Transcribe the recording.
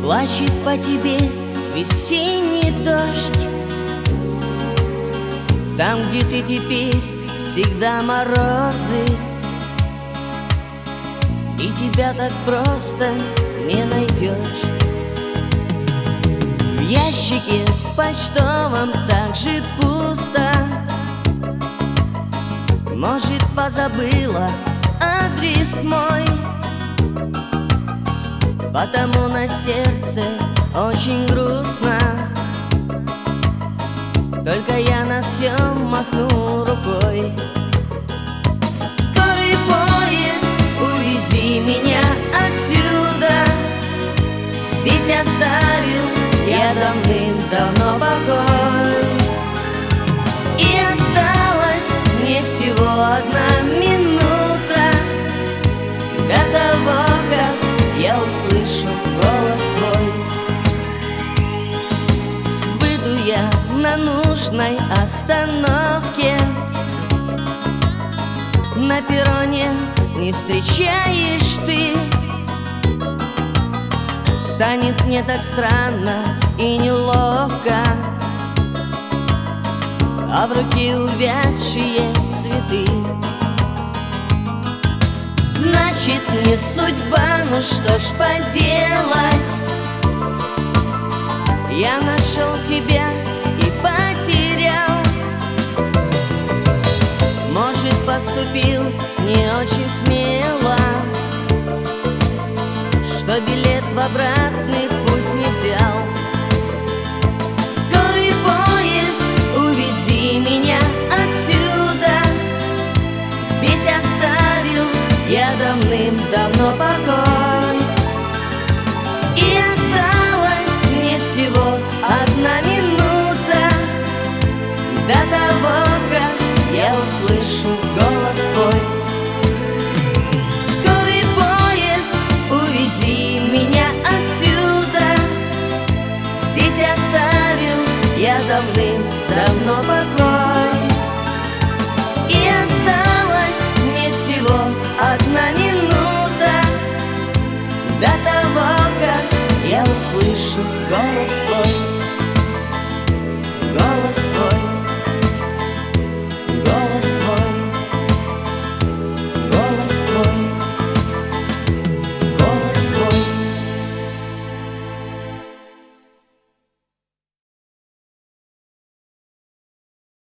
Плачет по тебе весенний дождь. Там, где ты теперь, всегда морозы, и тебя так просто не найдешь. В ящике почтовом так же пусто. Может, позабыла адрес мой, потому на сердце очень грустно. Только я на все махну рукой. Скорый поезд, увези меня отсюда. Здесь оставил я давным-давно покой. И осталась мне всего одна минута до того, как я услышу голос твой. Выйду я на нужной остановке, на перроне не встречаешь ты. Станет мне так странно и неловко, а в руке увядшие цветы. Значит, не судьба, ну что ж поделать. Я нашел тебя и потерял. Может, поступил не очень смело, что билет в обратный путь не взял. Скорый поезд, увези меня отсюда. Здесь оставил я давным-давно покой. И осталась мне всего одна минута до того, как я услышу голос твой. Скорый поезд, увези меня отсюда. Здесь оставил я давным-давно покой. И осталась мне всего одна минута до того, как я услышу голос